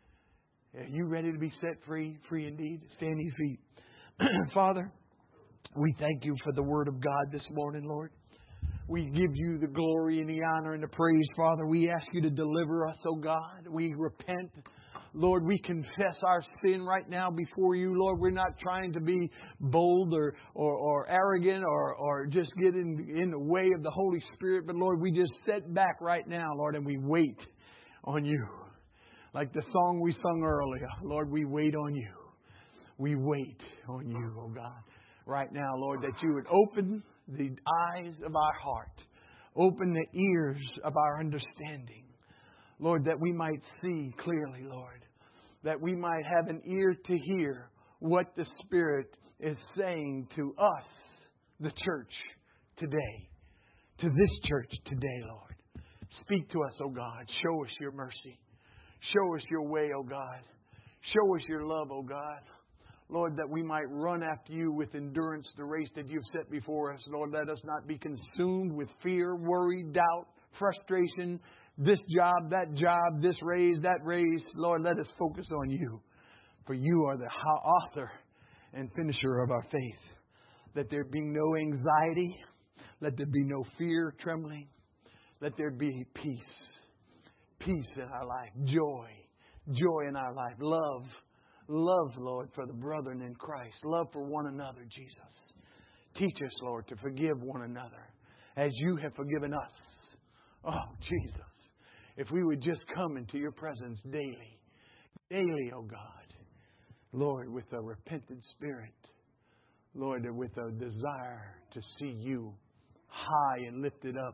Are you ready to be set free? Free indeed. Stand to your feet. Father, we thank You for the Word of God this morning, Lord. We give You the glory and the honor and the praise, Father. We ask You to deliver us, oh God. We repent. Lord, we confess our sin right now before You. Lord, we're not trying to be bold or arrogant or just get in the way of the Holy Spirit. But Lord, we just sit back right now, Lord, and we wait on You. Like the song we sung earlier. Lord, we wait on You. We wait on You, oh God. Right now, Lord, that You would open the eyes of our heart. Open the ears of our understanding. Lord, that we might see clearly, Lord. That we might have an ear to hear what the Spirit is saying to us, the church, today. To this church today, Lord. Speak to us, oh God. Show us Your mercy. Show us Your way, oh God. Show us Your love, oh God. Lord, that we might run after You with endurance the race that You've set before us. Lord, let us not be consumed with fear, worry, doubt, frustration, this job, this raise, that raise. Lord, let us focus on You. For You are the author and finisher of our faith. Let there be no anxiety. Let there be no fear, trembling. Let there be peace. Peace in our life. Joy. Joy in our life. Love. Love, Lord, for the brethren in Christ. Love for one another, Jesus. Teach us, Lord, to forgive one another as You have forgiven us. Oh, Jesus. If we would just come into Your presence daily. Daily, oh God. Lord, with a repentant spirit. Lord, with a desire to see You high and lifted up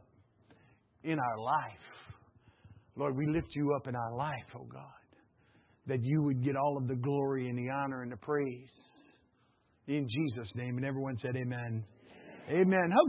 in our life. Lord, we lift You up in our life, oh God. That You would get all of the glory and the honor and the praise. In Jesus' name. And everyone said amen. Amen.